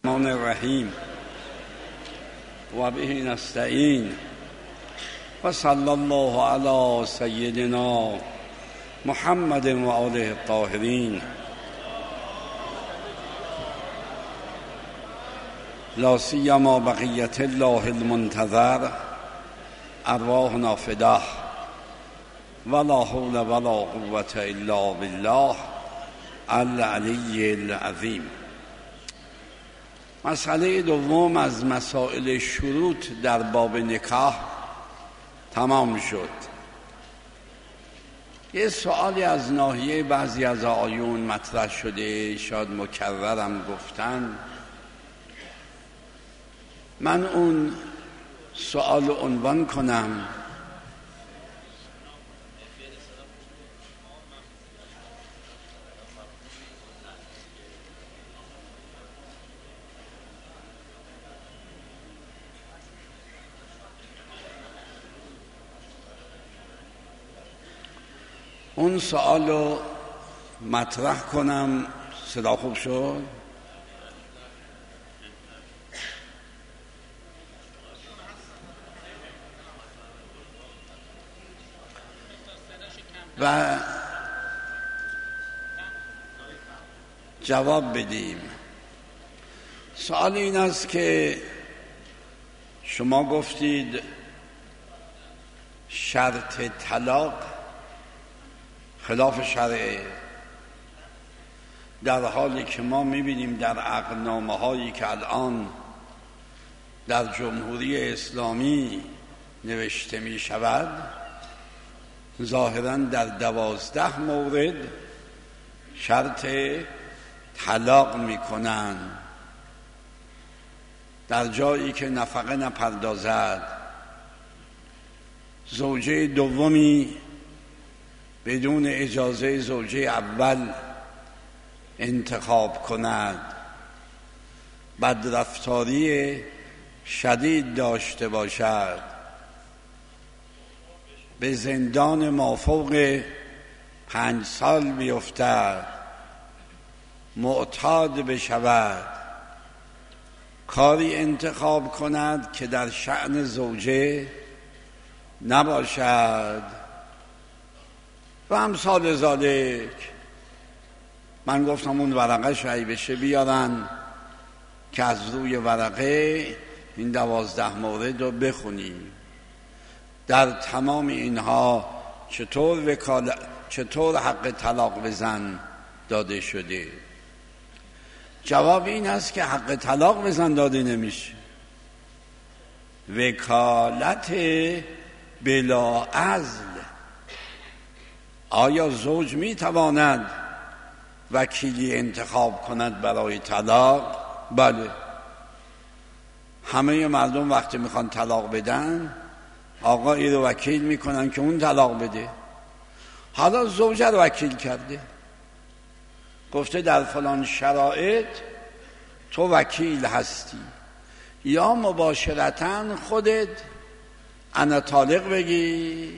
الرحمن الرحیم و به نستعین و صلی الله علی سیدنا محمد و آله الطاهرین. لا سیما بقیت الله المنتظر ارواحنا فداه ولا حول ولا قوة الا بالله العلی العظیم. مسئله دوم از مسائل شروط در باب نکاح تمام شد. یه سوالی از ناحیه بعضی از آیون مطرح شده، شاید مکررم گفتن. من اون سوال رو عنوان کنم: اون سوال رو مطرح کنم. صدا خوب شد؟ و جواب بدیم. سوال این است که شما گفتید شرط طلاق خلاف شرعه، در حالی که ما میبینیم در عقدنامه هایی که الان در جمهوری اسلامی نوشته می شود ظاهراً در 12 مورد شرط طلاق میکنن. در جایی که نفقه نپردازد، زوجه دومی بدون اجازه زوجه اول انتخاب کند، بدرفتاری شدید داشته باشد، به زندان مافوق 5 سال بیفتد، معتاد بشود، کاری انتخاب کند که در شأن زوجه نباشد و امثال ذالک. من گفتم اون ورقه شایی بشه بیارن که از روی ورقه این 12 مورد رو بخونیم. در تمام اینها چطور حق طلاق به زن داده شده؟ جواب این است که حق طلاق به زن داده نمیشه. وکالت بلا عزل. آیا زوج میتواند وکیلی انتخاب کند برای طلاق؟ بله. همه مردم وقتی میخوان طلاق بدن آقایی رو وکیل میکنن که اون طلاق بده. حالا زوجه رو وکیل کرده، گفته در فلان شرایط تو وکیل هستی، یا مباشرتاً خودت انا طالق بگی،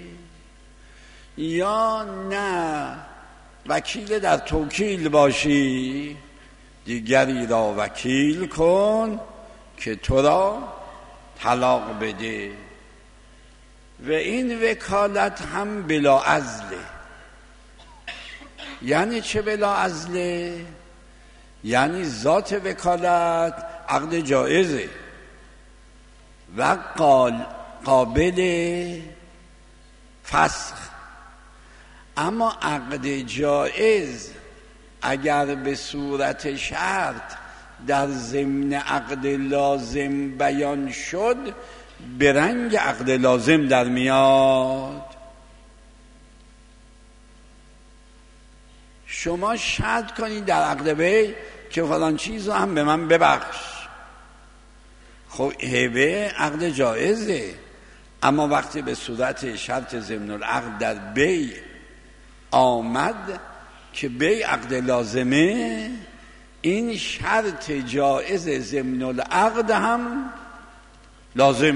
یا نه وکیل در توکیل باشی، دیگری را وکیل کن که تو را طلاق بده. و این وکالت هم بلا عزله. یعنی چه بلا عزله؟ یعنی ذات وکالت عقد جائزه و قابل فسخ، اما عقد جائز اگر به صورت شرط در ضمن عقد لازم بیان شد به رنگ عقد لازم در میاد. شما شرط کنید در عقد بی که فلان چیز رو هم به من ببخش. خب هبه عقد جائزه، اما وقتی به صورت شرط ضمن العقد در بی آمد که بی عقد لازمه، این شرط جائز ضمن العقد هم لازم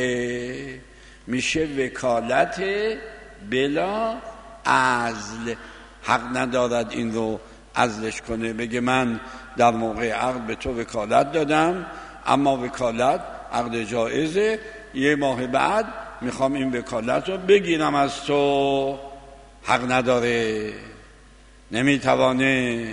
میشه وکالت بلا عزل. حق ندارد این رو عزلش کنه، بگه من در موقع عقد به تو وکالت دادم، اما وکالت عقد جایزه، 1 ماه بعد میخوام این وکالت رو بگیرم از تو، حق نداره، نمیتوانه.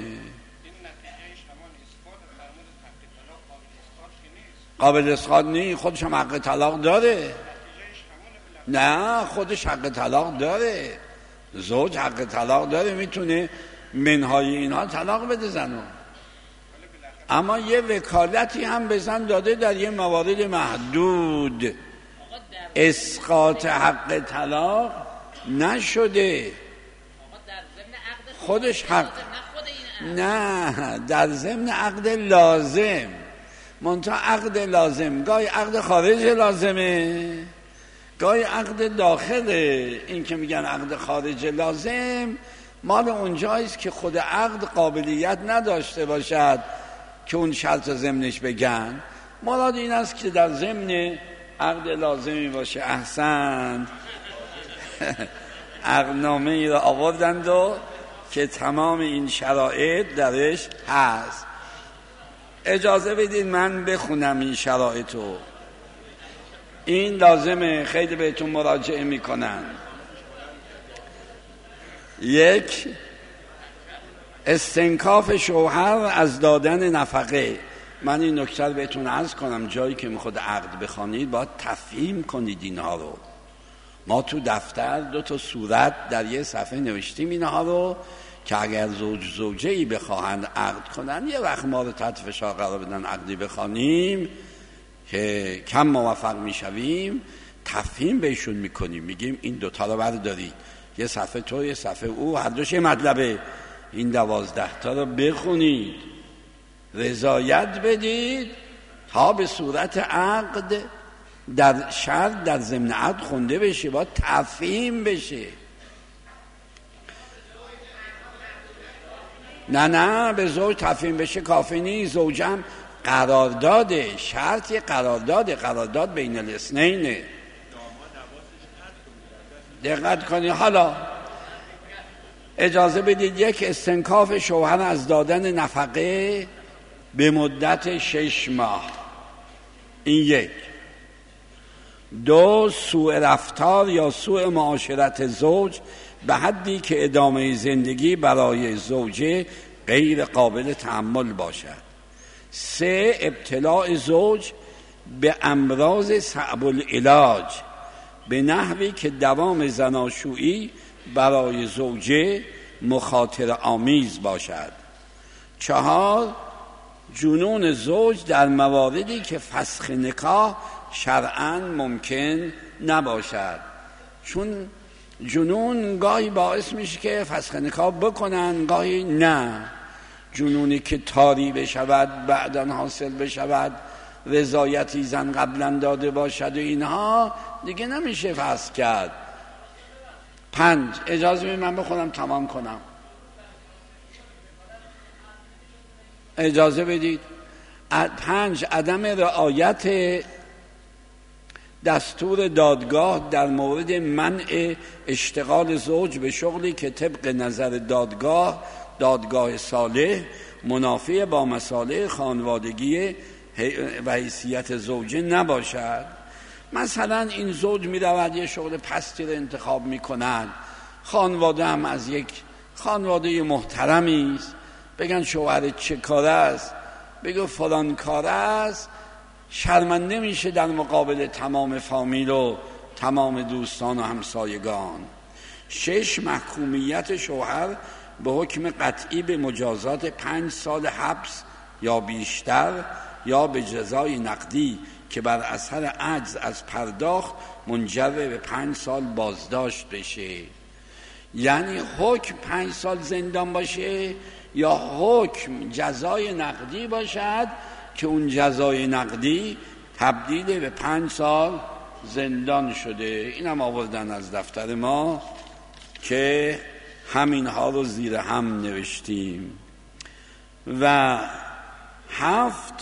قابل اسقاط نیست، خودش هم حق طلاق داره. نه، خودش حق طلاق داره، زوج حق طلاق داره، میتونه منهای اینها طلاق بده زنو، اما یه وکالتی هم به زن داده در یه موارد محدود. اسقاط حق طلاق نشده، خودش حق، نه در ضمن عقد لازم، منتها عقد لازم گاهی عقد خارج لازمه، گاهی عقد داخله. این که میگن عقد خارج لازم مال اونجاییست که خود عقد قابلیت نداشته باشد که اون شرط ضمنش بگن. مراد این است که در ضمن عقد لازمی باشه. احسن. عقدنامه ای را آوردند و که تمام این شرایط درش هست. اجازه بدید من بخونم این شرایطو، این لازمه، خیلی بهتون مراجعه میکنن. 1. استنکاف شوهر از دادن نفقه. من این نکته رو بهتون عرض کنم، جایی که میخواد عقد بخوانید باید تفهیم کنید اینها رو. ما تو دفتر 2 صورت در یه صفحه نوشتیم اینها رو که اگر زوج زوجه‌ای بخواهند عقد کنن، یه وقت ما رو تحت فشار قرار بدن عقدی بخوانیم که کم موفق میشویم، تفهیم بهشون میکنیم، میگیم این 2 رو بردارید، یه صفحه تو یه صفحه او، هر دوش مطلبه، این 12 رو بخونید، رضایت بدید تا به صورت عقد در شرط در ضمن عقد خونده بشه، باید تفهیم بشه. نه به زوج تفهیم بشه کافی نیست، زوجم قرارداده، شرطی قرارداد بین الاثنینه. دقت کنی. حالا اجازه بدید 1. استنکاف شوهر از دادن نفقه به مدت 6 ماه، این 1. 2. سوء رفتار یا سوء معاشرت زوج به حدی که ادامه زندگی برای زوجه غیر قابل تحمل باشد. 3. ابتلاع زوج به امراض صعب العلاج به نحوی که دوام زناشویی برای زوجه مخاطره آمیز باشد. 4. جنون زوج در مواردی که فسخ نکاح شرعاً ممکن نباشد، چون جنون گاهی باعث میشه که فسخ نکاح بکنن، گاهی نه. جنونی که طاری بشود بعداً حاصل بشود، رضایتی زن قبلا داده باشد و اینها دیگه نمیشه فسخ کرد. 5. اجازه بدید من بخونم تمام کنم. اجازه بدید. 5. عدم رعایت دستور دادگاه در مورد منع اشتغال زوج به شغلی که طبق نظر دادگاه صالح منافی با مصالح خانوادگی و حیثیت زوجه نباشد. مثلا این زوج می رود یه شغل پستی رو انتخاب می کنند، خانواده هم از یک خانواده محترمی است، بگن شوهر چه کاره است، بگو فلان کاره است، شرمنده میشه در مقابل تمام فامیل و تمام دوستان و همسایگان. 6. محکومیت شوهر به حکم قطعی به مجازات 5 سال حبس یا بیشتر یا به جزای نقدی که بر اثر عجز از پرداخت منجر به 5 سال بازداشت بشه. یعنی حکم 5 سال زندان باشه یا حکم جزای نقدی باشد که اون جزای نقدی تبدیل به 5 سال زندان شده. اینم آوردن از دفتر ما که همینها رو زیر هم نوشتیم. و 7.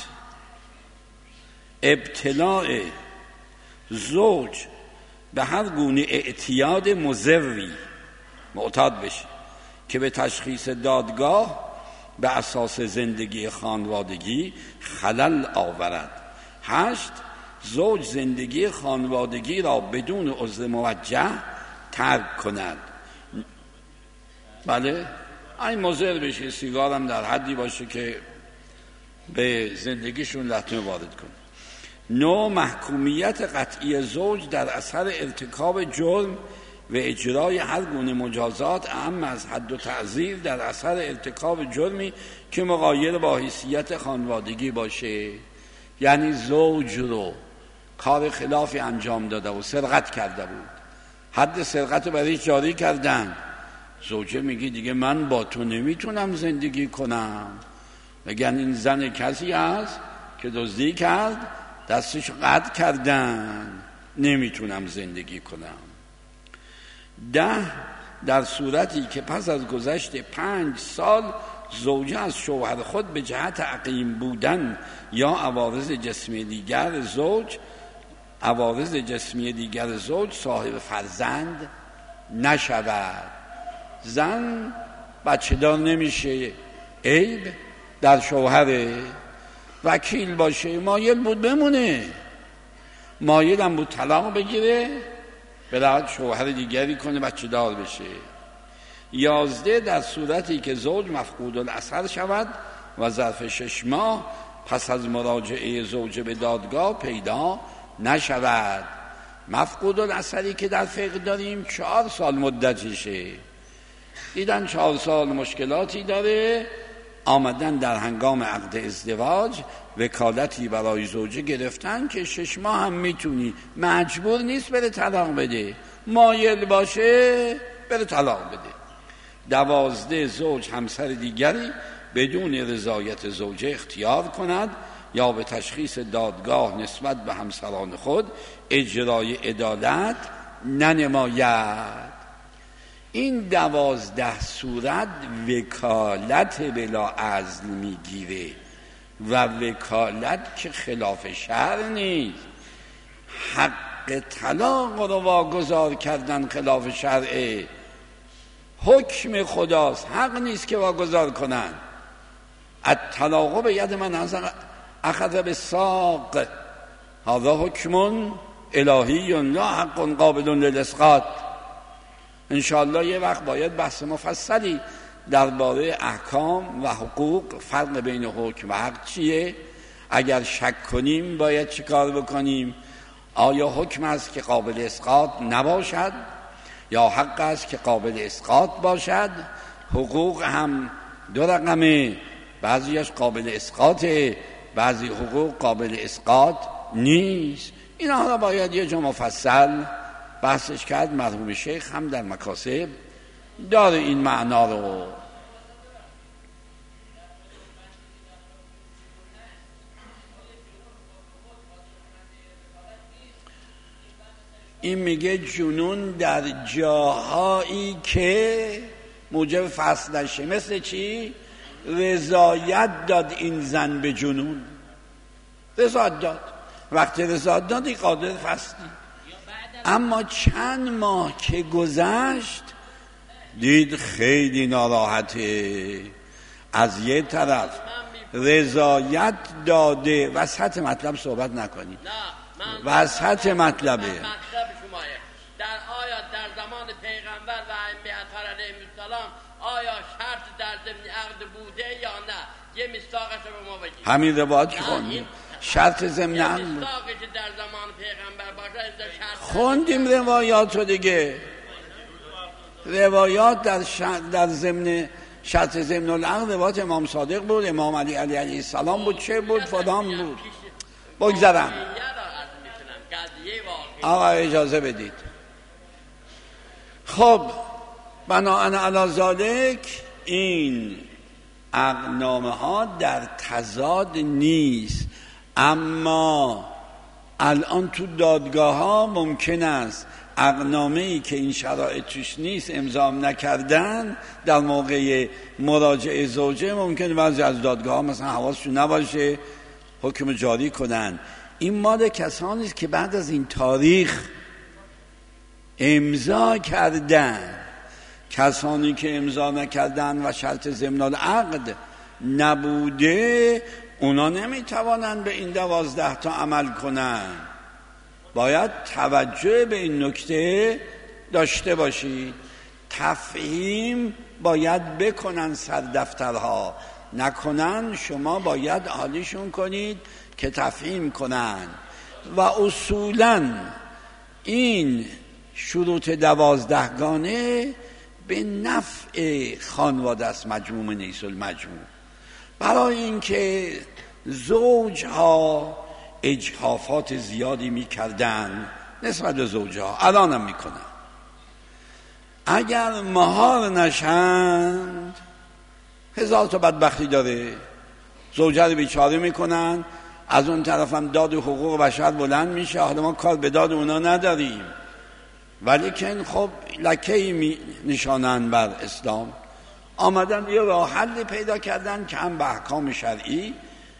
ابتلاع زوج به هر گونه اعتیاد مضری معتاد بشه که به تشخیص دادگاه به اساس زندگی خانوادگی خلل آورد. 8. زوج زندگی خانوادگی را بدون عذر موجه ترک کند. بله این مضر بشه، سیگارم در حدی باشه که به زندگیشون لطمه وارد کنه. 9. محکومیت قطعی زوج در اثر ارتکاب جرم و اجرای هر گونه مجازات اهم از حد و تعزیر در اثر ارتکاب جرمی که مغایر با حیثیت خانوادگی باشه. یعنی زوج رو کار خلافی انجام داده و سرقت کرده بود، حد سرقت رو برایش جاری کردن، زوجه میگه دیگه من با تو نمیتونم زندگی کنم، میگن این زن کسی است که دزدی کرد، دستش قطع کردن، نمیتونم زندگی کنم. 10. در صورتی که پس از گذشت 5 سال زوجه از شوهر خود به جهت عقیم بودن یا عوارض جسمی دیگر زوج صاحب فرزند نشود. زن بچه دار نمیشه، عیب در شوهره. وکیل باشه، مایل بود بمونه، مایل هم بود طلاق بگیره، برای شوهر دیگری کنه، بچه دار بشه. 11. در صورتی که زوج مفقود الاثر شود و ظرف 6 ماه پس از مراجعه زوجه به دادگاه پیدا نشود. مفقود الاثری که در فقه داریم 4 سال مدتشه، دیدن 4 سال مشکلاتی داره، آمدن در هنگام عقد ازدواج وکالتی برای زوجه گرفتن که 6 ماه هم میتونی، مجبور نیست بره طلاق بده، مایل باشه بره طلاق بده. 12. زوج همسر دیگری بدون رضایت زوجه اختیار کند یا به تشخیص دادگاه نسبت به همسران خود اجرای عدالت ننماید. این 12 صورت وکالت بلا عزل میگیره و وکالت که خلاف شرع نیست. حق طلاق رو واگذار کردن خلاف شرعه، حکم خداست، حق نیست که واگذار کنن. الطلاق به ید من اخذ بالساق هذا حکم الهی لا حق قابل للاسقاط. انشاءالله یه وقت باید بحث مفصلی درباره احکام و حقوق، فرق بین حکم و حق چیه، اگر شک کنیم باید چه کار بکنیم، آیا حکم است که قابل اسقاط نباشد یا حق است که قابل اسقاط باشد. حقوق هم 2 رقمه، بعضیش قابل اسقاطه، بعضی حقوق قابل اسقاط نیست. اینا را باید یه جا مفصل بحثش کرد. مرحوم شیخ هم در مکاسب داره این معنا رو. این میگه جنون در جاهایی که موجب فصل نشه. مثل چی؟ رضایت داد این زن به جنون، رضایت داد، وقتی رضایت دادی قادر فصلی. اما چند ماه که گذشت دید خیلی ناراحته، از یه طرف رضایت داده. وسط مطلب صحبت نکنی، وسط مطلبه. در آیا در زمان پیغمبر و ائمه اطهار علیهم السلام آیا شرط در ضمن عقد بوده یا نه؟ یه مصداقش رو به ما بگید. همین روایت که خوندیم شرط ضمن عقد بود. مصداقی که در زمان پیغمبر باشه شرط خوندیم روایات رو دیگه. روایات در ضمن شرط ضمن العقد روایت امام صادق بود، امام علی علیه السلام بود، چه بود، فلان بود. بگذارم آقا اجازه بدید. خب بناءً علی ذالک این عقدنامه ها در تضاد نیست، اما الان تو دادگاه ها ممکن است عقدنامه ای که این شرایط توش نیست امضا نکردن، در موقع مراجعه زوجه ممکن بعضی از دادگاه ها مثلا حواسشون نباشه حکم جاری کنن. این مال کسانی است که بعد از این تاریخ امضا کردن. کسانی که امضا نکردن و شرط ضمن العقد نبوده اونا نمیتوانند به این 12 تا عمل کنن. باید توجه به این نکته داشته باشید. تفهیم باید بکنن سر دفترها، نکنن شما باید حالیشون کنید که تفهیم کنن. و اصولاً این شروط 12 گانه به نفع خانواده است. مجموع نیس المجموع، برای اینکه زوجها اجحافات زیادی میکردن نسبت به زوجها، الان هم میکنن. اگر مهار نشند 1000 تا بدبختی داره. زوجه رو بیچاره میکنن، از اون طرف هم داد حقوق بشر بلند میشه. حالا ما کار به داد اونا نداریم، ولیکن خب لکه‌ای می نشانن بر اسلام. آمدن یه راه حل پیدا کردن که هم به احکام شرعی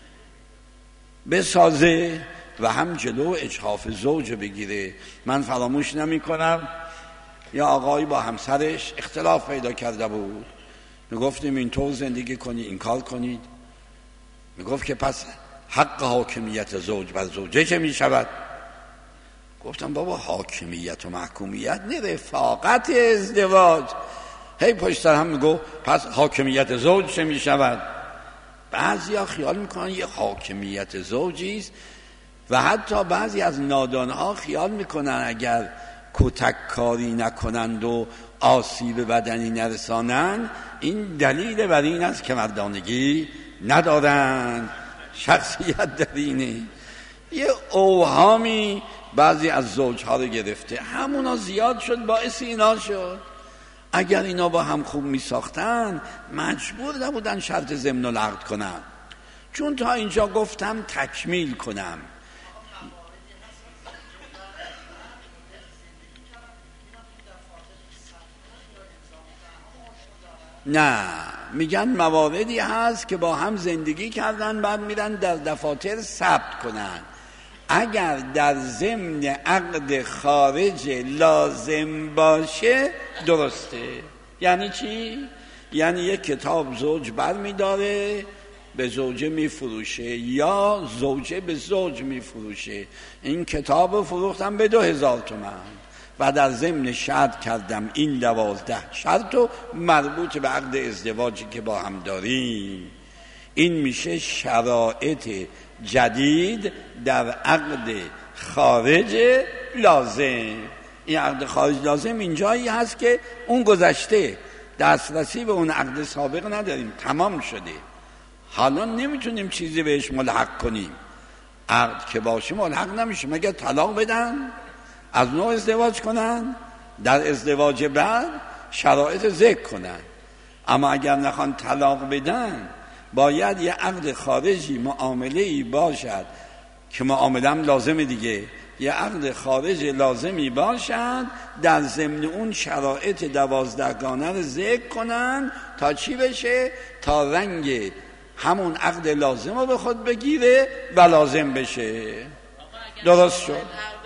بسازه و هم جلو اجحاف زوج بگیره. من فراموش نمی کنم یا آقایی با همسرش اختلاف پیدا کرده بود. میگفتیم این طور زندگی کنی، این کار کنید. میگفت که پس حق حاکمیت زوج بر زوجه چه می شود؟ گفتم بابا حاکمیت و محکومیت نه، رفاقت ازدواج. هی پشت سر هم میگو پس حاکمیت زوج چه می شود؟ بعضیا خیال میکنن یه حاکمیت زوجیست و حتی بعضی از نادانها خیال میکنن اگر کتک کاری نکنند و آسیب بدنی نرسانند این دلیل بر این است که مردانگی ندارند، شخصیت درینه. یه اوهامی بعضی از زوجها رو گرفته، همونا زیاد شد، باعث اینا شد. اگر اینا با هم خوب می ساختن مجبور نبودن شرط ضمن العقد کنن. چون تا اینجا گفتم تکمیل کنم. نه، میگن مواردی هست که با هم زندگی کردن بعد میرن در دفاتر ثبت کنن. اگر در ضمن عقد خارج لازم باشه درسته. یعنی چی؟ یعنی یک کتاب زوج بر میداره به زوجه میفروشه یا زوجه به زوج میفروشه. این کتاب فروختم به 2000 تومان و در ضمن شرط کردم این 12 شرط و مربوط به عقد ازدواجی که با هم داریم. این میشه شرایط جدید در عقد خارج لازم. این عقد خارج لازم اینجایی هست که اون گذشته، دسترسی به اون عقد سابق نداریم، تمام شده، حالا نمیتونیم چیزی بهش ملحق کنیم. عقد که باشه ملحق نمیشه مگر طلاق بدن، از نوع ازدواج کنن، در ازدواج بعد شرایط ذکر کنن. اما اگر نخوان طلاق بدن باید یه عقد خارجی معامله‌ای باشد که معامله هم لازمه دیگه. یه عقد خارج لازمی باشد، در ضمن اون شرایط 12 گانه رو ذکر کنن تا چی بشه؟ تا رنگ همون عقد لازم رو به خود بگیره و لازم بشه. درست شد؟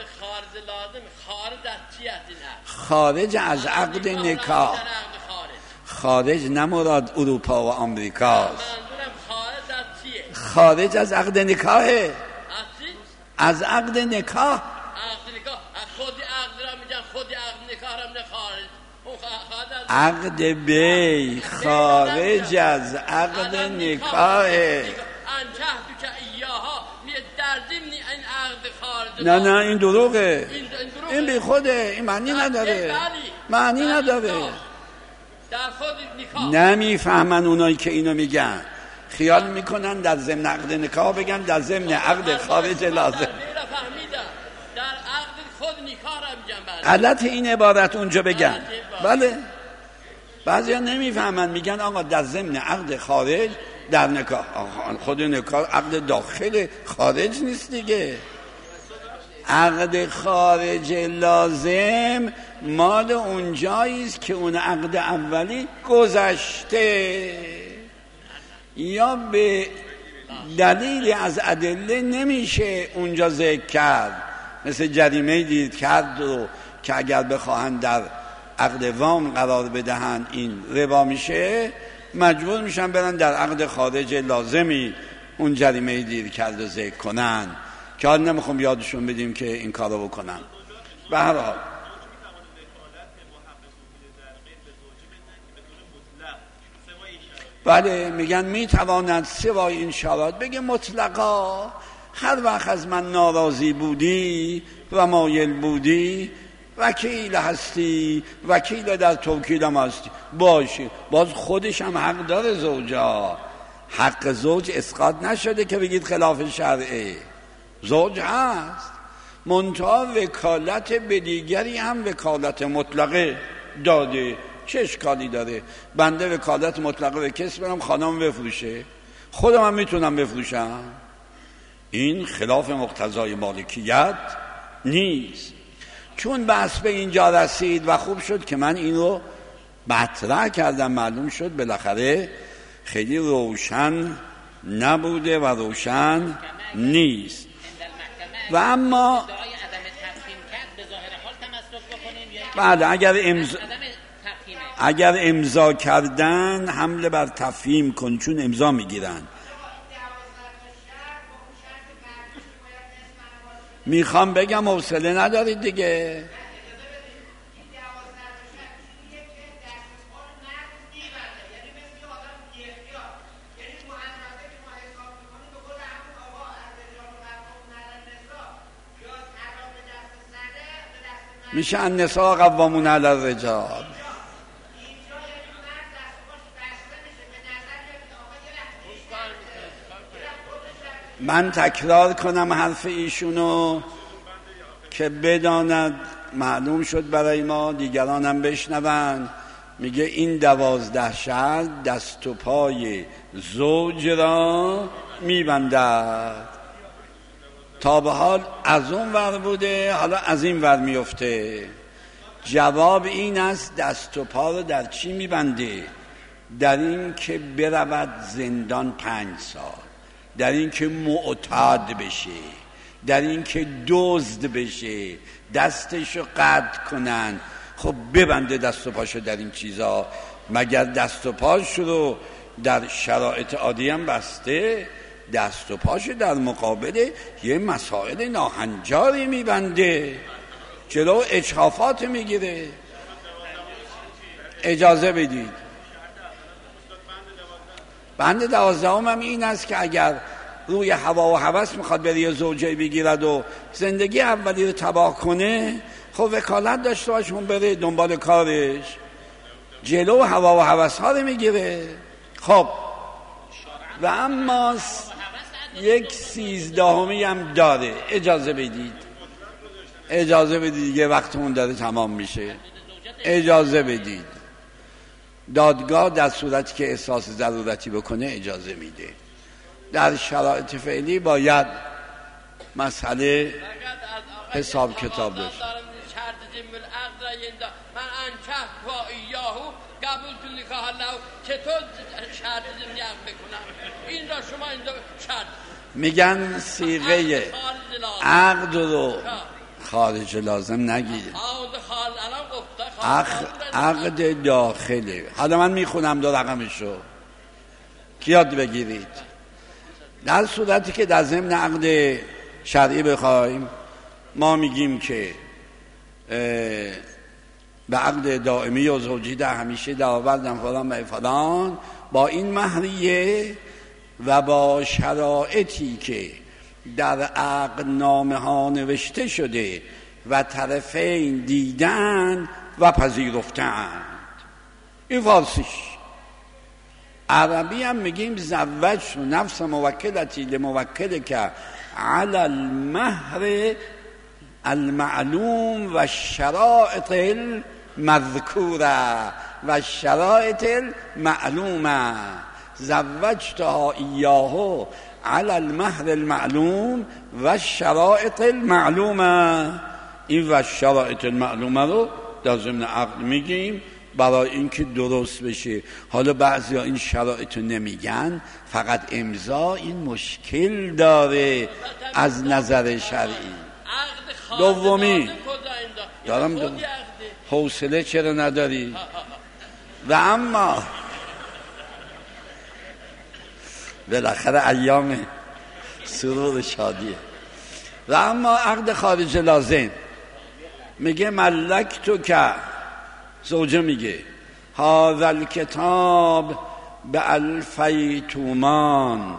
خارج از عقد نکاح. خارج نمراد اروپا و آمریکاست، خارج از عقد نکاحه. از عقد نکاح. خود عقد را میگن، خود عقد نکاح را میگن خارج. عقد بی خارج از عقد نکاحه. نه این دروغه، این بی خوده، این معنی نداره، معنی نداره. نمیفهمن اونایی که اینو میگن، خیال میکنن در ضمن عقد نکاح بگن در ضمن عقد خارج لازم. غلط این عبارت اونجا بگن. بله بعضیا نمیفهمن، میگن آقا در ضمن عقد خارج در نکاح. خود نکاح عقد داخل خارج نیست دیگه. عقد خارج لازم مال اونجاییست که اون عقد اولی گذشته یا به دلیل از ادله نمیشه اونجا ذکر کرد. مثل جریمه دید کرد رو که اگر بخواهند در عقد وام قرار بدهن این ربا میشه، مجبور میشن برن در عقد خارج لازمی اون جریمه دیر کرده ذکر کنن که حال نمیخوام یادشون بدیم که این کارو بکنن. به هر حال بله میگن میتواند سوای این شرایط بگه مطلقا هر وقت از من ناراضی بودی و مایل بودی وکیل هستی، وکیل در توکیلم هستی باشی. باز خودش هم حق داره زوجا، حق زوج اسقاط نشده که بگید خلاف شرعه، زوج هست منتها وکالت به دیگری هم وکالت مطلقه داده. چه اشکالی داره بنده وکالت مطلقه به کسی برم خانم بفروشه، خودم هم میتونم بفروشم؟ این خلاف مقتضای مالکیت نیست. چون بحث به اینجا رسید و خوب شد که من این رو مطرح کردم، معلوم شد بالاخره خیلی روشن نبوده و روشن نیست. و اما بعد اگر امضا کردن حمله بر تفهیم کن، چون امضا میگیرن. میخوام بگم حوصله ندارید دیگه. میشه النساء قوامون علی الرجال. من تکرار کنم حرف ایشونو که بداند، معلوم شد برای ما، دیگران هم بشنون. میگه این 12 شرط دست و پای زوج را میبندد. تا به حال از اون ور بوده، حالا از این ور میفته. جواب این است دست و پا رو در چی میبنده؟ در این که برود زندان 5 سال، در این که معتاد بشه، در این که دزد بشه، دستشو قطع کنن. خب ببنده دست و پاشو در این چیزا. مگر دست و پاش رو در شرایط عادی هم بسته؟ دست و پاش در مقابل یه مسائل ناهنجاری میبنده، جلو اجحافات میگیره. اجازه بدید بند 12 هم این است که اگر روی هوا و هوس میخواد بری زوجه بگیرد و زندگی اولی رو تباه کنه، خب وکالت داشته باشه، اون بره دنبال کارش، جلو هوا و هوس ها رو میگیره. خب و اما 1/13 هم داره. اجازه بدید دیگه وقتمون داره تمام میشه. اجازه بدید. دادگاه در صورتی که احساس ضرورتی بکنه اجازه میده. در شرایط فعلی باید مسئله حساب کتاب داشت. من انکح با ایاهو قبول تو نکاح الله، چطور شرط ضمنی عقد بکنم؟ این را شما اینجا شرط میگن صیغه عقد رو خارج لازم نگیره، عقد داخله. حالا من میخونم 2 رقمشو که یاد بگیرید. در صورتی که در ضمن عقد شرعی بخوایم، ما میگیم که به عقد دائمی و زوجی در همیشه در آوردن فلان و فلان با این مهریه و با شرایطی که در عقد نامه ها نوشته شده و طرفین دیدن و پذیرفتند. این فارسیش. عربی هم میگیم زوج نفس موکلتی لموکل که علی المهر المعلوم و شرائط المذکوره و شرائط المعلومه. زوجتها ایاهو علی المهر المعلوم و شرائط المعلومه. این و شرائط المعلومه رو در ضمن عقد میگیم برای اینکه درست بشه. حالا بعضیا این شرایط رو نمیگن، فقط امضا. این مشکل داره از نظر شرعی. دومی دارم حوصله چرا نداری؟ و اما بالاخره ایام سرور شادیه. و اما عقد خارج لازم میگه ملک تو که زوجه میگه هذا الکتاب به الفی تومان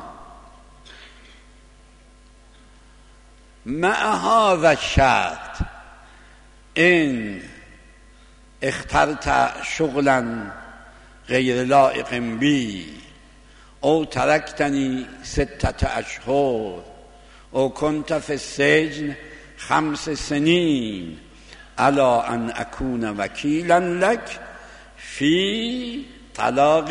مع هذا الشرط ان اخترت شغلا غیر لائق بی او ترکتنی 6 اشهر او کنت فی السجن 5 سنین الا ان اکون وکیلا لک فی طلاق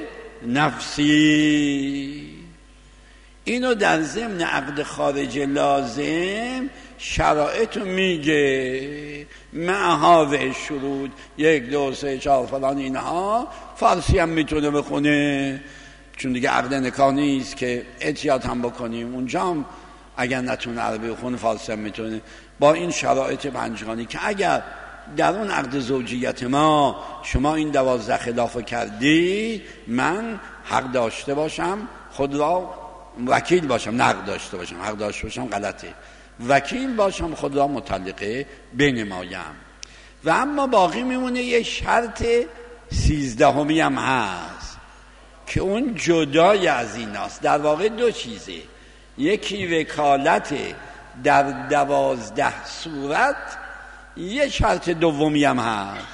نفسی. اینو در ضمن عقد خارج لازم شرایط میگه مع هذه شروط 1 2 3 4 فلان اینها. فارسی هم میتونه بخونه چون دیگه عقد نکاح نیست که احتیاط هم بکنیم. اونجا هم اگر نتونه عربی بخونه فارسی هم میتونه. با این شرایط پنجگانی که اگر در اون عقد زوجیت ما شما این 12 خلافو کردی، من حق داشته باشم خود را وکیل باشم، نه حق داشته باشم، حق داشته باشم غلطه، وکیل باشم خود را مطلقه بنمایم. و اما باقی میمونه یه شرط 13 هم هست که اون جدای از ایناست. در واقع 2 چیزه، یکی وکالت در 12 صورت، یه شرط دومی هم هست.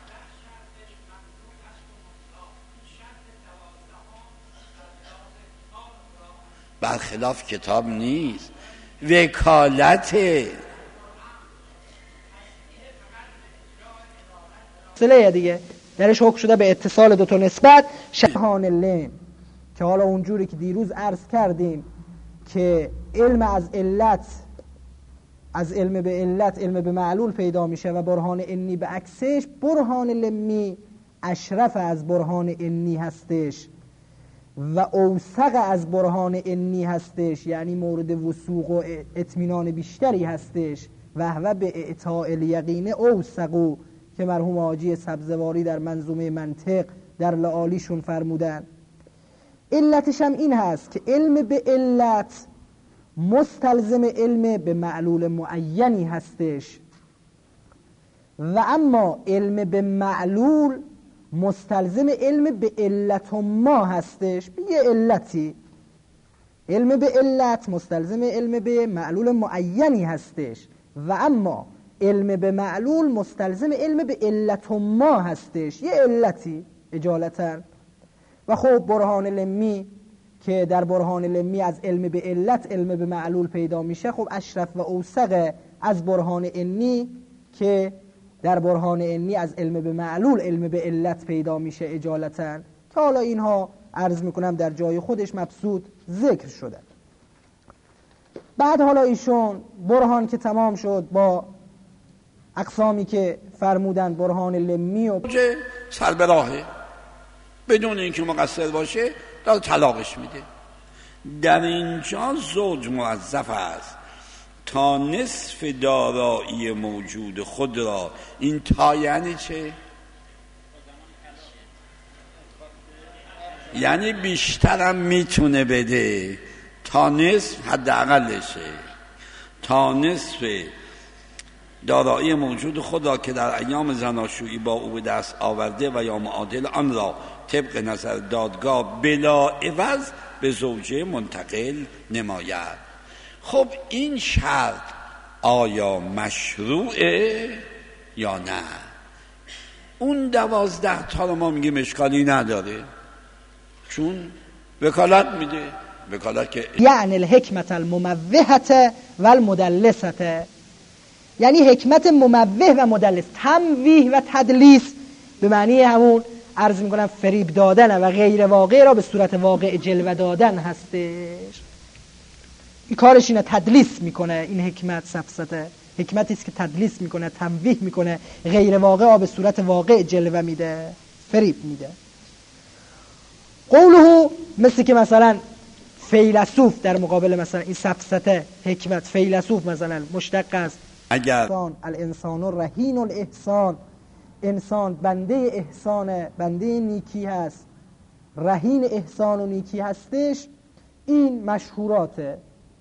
برخلاف کتاب نیست، وکالت سله دیگه درش حکم شده به اتصال 2 تا نسبت شبهان لم، که حالا اونجوری که دیروز عرض کردیم که علم از علت، از علم به علت علم به معلول پیدا میشه و برهان انی به عکسش. برهان لمی اشرف از برهان انی هستش و اوثق از برهان انی هستش، یعنی مورد وثوق و اطمینان بیشتری هستش. و هو به اعطاء الیقین اوثقو که مرحوم حاجی سبزواری در منظومه منطق در لعالیشون فرمودن. علتش هم این هست که علم به علت مستلزم علم به معلول معینی هستش و اما علم به معلول مستلزم علم به علت ما هستش. به یه علتی علم به علت مستلزم علم به معلول معینی هستش و اما علم به معلول مستلزم علم به علت ما هستش، یه علتی اجالتا. و خب برهان لمی که در برهان لمی از علم به علت علم به معلول پیدا میشه، خب اشرف و اوثق از برهان انی که در برهان انی از علم به معلول علم به علت پیدا میشه اجالتا، که حالا اینها عرض میکنم در جای خودش مبسوط ذکر شده. بعد حالا ایشون برهان که تمام شد با اقسامی که فرمودن برهان لمی و سر به راهه بدون اینکه مقصر باشه داره طلاقش میده. در اینجا زوج موظف است تا نصف دارایی موجود خود را، این تا یعنی چه؟ یعنی بیشترم میتونه بده، تا نصف حداقلشه، تا نصف دارایی موجود خود را که در ایام زناشویی با او به دست آورده و یا معادل آن را طبق نظر دادگاه بلا عوض به زوجه منتقل نماید. خب این شرط آیا مشروعه یا نه؟ اون 12 تا رو ما میگیم اشکالی نداره چون وکالت میده. وکالت که یعنی الحکمت المموهة و المدلسة، یعنی حکمت مموه و مدلس، تمویه و تدلیس به معنی همون عرض میکنم فریب دادن و غیر واقع را به صورت واقع جلوه دادن هستش. این کارش اینه، تدلیس میکنه. این حکمت سفسطه حکمتی است که تدلیس میکنه، تمویه میکنه، غیر واقع را به صورت واقع جلوه میده، فریب میده. قوله مثل که مثلا فیلسوف در مقابل مثلا این سفسطه حکمت، فیلسوف مثلا مشتق است اگر الانسان رهین الاحسان، انسان بنده احسان، بنده نیکی هست، رهین احسان و نیکی هستش. این مشهوراته.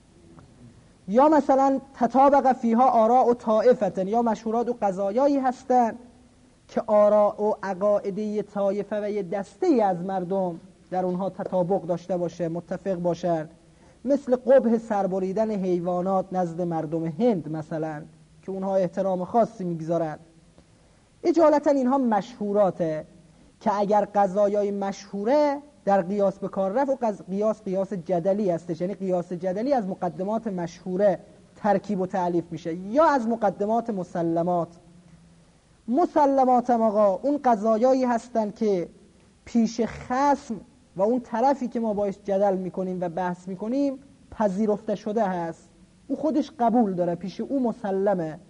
یا مثلا تطابق فیها آراء و طائفتن، یا مشهورات و قضایایی هستن که آراء و عقایده طایفه و یه دسته ای از مردم در اونها تطابق داشته باشه، متفق باشن، مثل قبح سربریدن حیوانات نزد مردم هند مثلا که اونها احترام خاصی میگذارن. اجالتا اینها مشهوراته که اگر قضایای مشهوره در قیاس به کار رفت و قیاس جدلی هستش، یعنی قیاس جدلی از مقدمات مشهوره ترکیب و تألیف میشه، یا از مقدمات مسلمات. مسلمات هم آقا اون قضایایی هستن که پیش خصم و اون طرفی که ما باش جدل میکنیم و بحث میکنیم پذیرفته شده هست، او خودش قبول داره، پیش او مسلمه،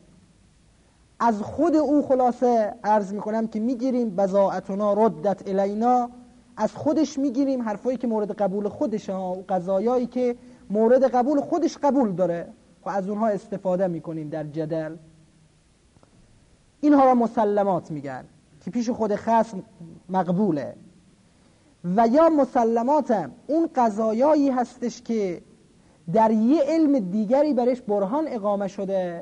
از خود او خلاصه عرض میکنم که میگیریم بضاعتنا ردت الینا، از خودش میگیریم حرفایی که مورد قبول خودشه ها، و قضایایی که مورد قبول خودش قبول داره و از اونها استفاده میکنیم در جدل. اینها را مسلمات میگن که پیش خود خصم مقبوله. و یا مسلمات هم اون قضایایی هستش که در یه علم دیگری برش برهان اقامه شده.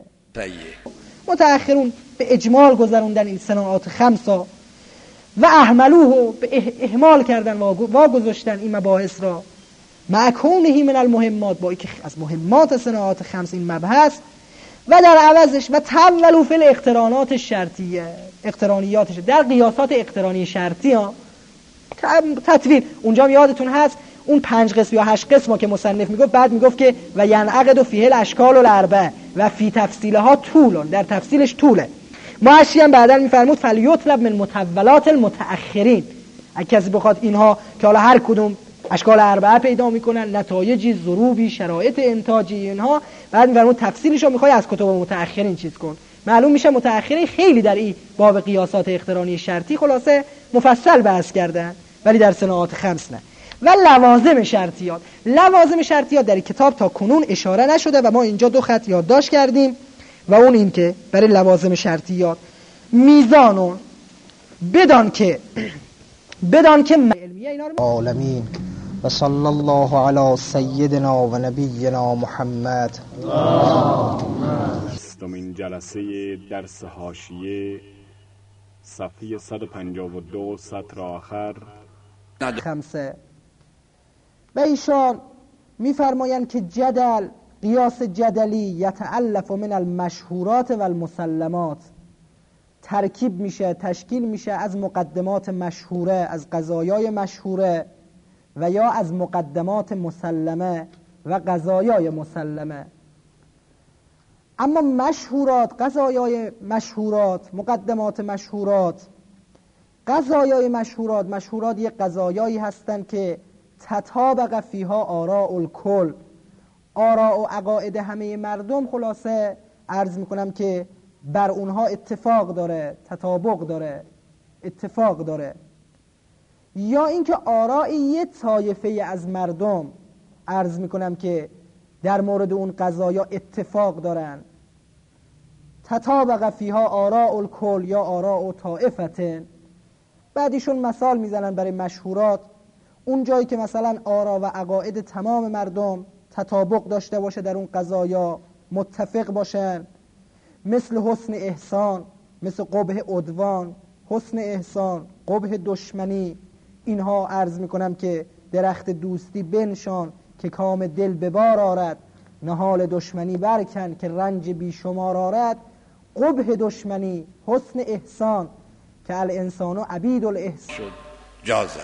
متأخرون به اجمال گذروندن این صناعات خمسا و اهملوه، به اهمال کردن و واگذاشتن این مباحث را، مع کونه من المهمات، با اینکه از مهمات صناعات خمس این مبحث، و در عوضش و تولوا فی الاقترانات شرطیه، اقترانیاتش در قیاسات اقترانی شرطی ها تطویل. اونجا یادتون هست اون 5 قسم یا 8 قسم که مصنف میگفت، بعد میگفت که و ینعقد فیه الاشکال الاربعه و فی تفصیلها طول، در تفصیلش طوله. معشی هم بعداً میفرمود فلیطلب من متولات المتأخرین، اگه کسی بخواد اینها که حالا هر کدوم اشکال اربعه پیدا میکنن، نتایجی، ضروبی، شرایط انتاجی، اینها، بعد میفرمود تفسیرش رو میخوای از کتب متأخرین چیز کن. معلوم میشه متأخرین خیلی در این باب قیاسات اقترانی شرطی خلاصه مفصل بحث کردن، ولی در صناعات خمس نه. و لوازم شرطیات، لوازم شرطیات در این کتاب تا کنون اشاره نشده و ما اینجا 2 خط یادداشت کردیم، و اون این که برای لوازم شرطیات میزانون بدان که علمیه اینا رو عالمین. و صلی الله علی سیدنا و نبینا محمد. این جلسه درس حاشیه صفحه 152 سطر آخر خمسه. و ایشان میفرمایند که جدل، قیاس جدلی یتألف من المشهورات و المسلمات، ترکیب میشه، تشکیل میشه از مقدمات مشهوره، از قضایای مشهوره، و یا از مقدمات مسلمه و قضایای مسلمه. اما مشهورات، قضایای مشهورات، مقدمات مشهورات، قضایای مشهورات یک قضایایی هستند که تطابق فیها آراء الکل، آراء و عقاید همه مردم خلاصه عرض میکنم که بر اونها اتفاق داره، تطابق داره، اتفاق داره. یا اینکه آراء یه طایفه از مردم عرض میکنم که در مورد اون قضایا اتفاق دارن، تطابق فیها آراء الکل یا آراء طائفتن. بعدیشون مثال میزنن برای مشهورات، اون جایی که مثلا آراء و عقاید تمام مردم تطابق داشته باشه در اون قضایا، متفق باشن، مثل حسن احسان، مثل قبح عدوان، حسن احسان، قبح دشمنی. اینها عرض میکنم که درخت دوستی بنشان که کام دل به بار آرد، نهال دشمنی برکن که رنج بیشمار آرد. قبح دشمنی، حسن احسان که الانسان عبید الاحسان جازه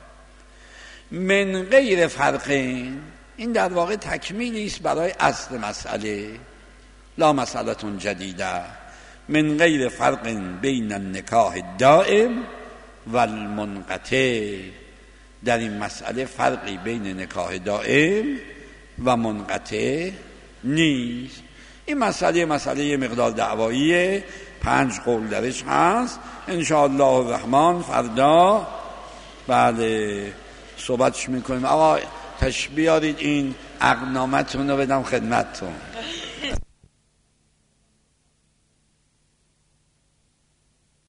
من غیر فرقین. این در واقع تکمیلی است برای اصل مسئله، لا مسئلتون جدیده. من غیر فرق بین النکاح دائم و المنقطع. در این مسئله فرقی بین نکاح دائم و منقطع نیست. این مسئله یه مقدار دعواییه، 5 قول درش هست. انشاءالله الرحمن فردا بله صحبتش میکنیم. آقا تشبیه بیارید این عقدنامتون رو بدم خدمتتون.